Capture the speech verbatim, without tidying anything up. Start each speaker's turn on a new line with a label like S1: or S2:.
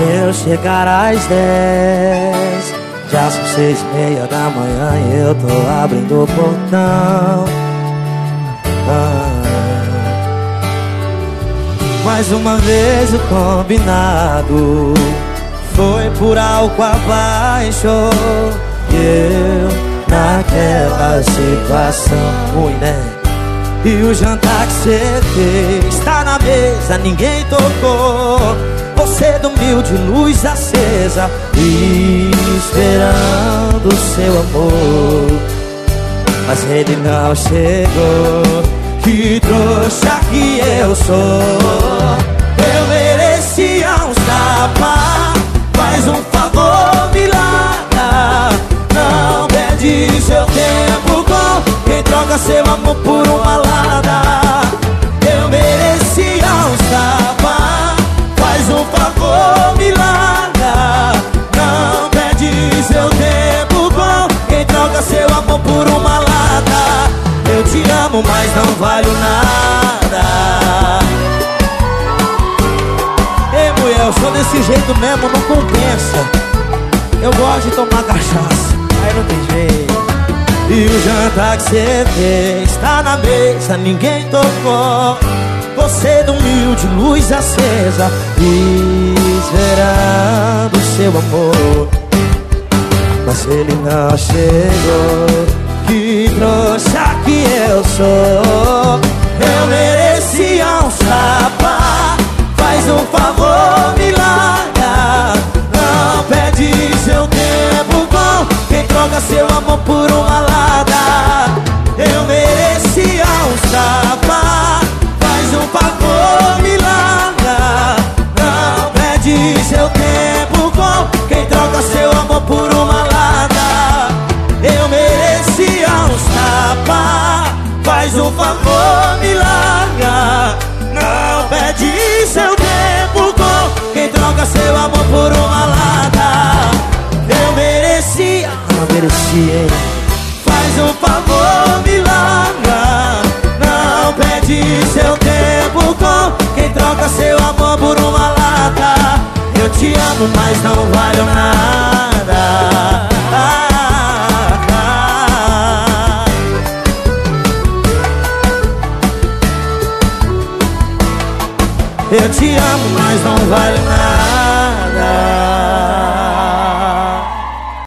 S1: eu chegar às dez, já são seis e meia da manhã e eu tô abrindo o portão. ah. Mais uma vez o combinado foi por álcool abaixo, e eu naquela situação ruim, né? E o jantar que cê fez tá na mesa, ninguém tocou. Você dormiu de luz acesa, esperando o seu amor, mas ele não chegou. Que trouxa que eu sou. Eu merecia um tapa, faz um favor, me larga. Não perde seu tempo com quem troca seu amor por uma lada. Eu merecia um tapa, faz um favor, me larga. Não perde seu tempo com quem troca seu amor por uma lada. Eu te amo, mas não valho nada. Ei, mulher, eu sou desse jeito mesmo, não compensa. Eu gosto de tomar cachaça, aí não tem jeito. E o jantar que cê fez tá na mesa, ninguém tocou. Você dormiu de luz acesa, esperando o seu amor, mas ele não chegou. Que trouxa que eu sou. Eu merecia um tapa, faz um favor, me larga. Não perde seu tempo com quem troca seu amor por uma lada. Eu merecia um tapa, faz um favor, me larga. Não perde seu tempo com quem troca seu amor por uma lada. Eu merecia uns tapa, faz um favor, me larga. Não perde seu tempo com quem troca seu amor por uma lada. Eu merecia, não merecia, hein? Faz um favor, me larga. Não perde seu tempo com quem troca seu amor por uma lada. Eu te amo, mas não valho nada. Eu te amo, mas não vale nada.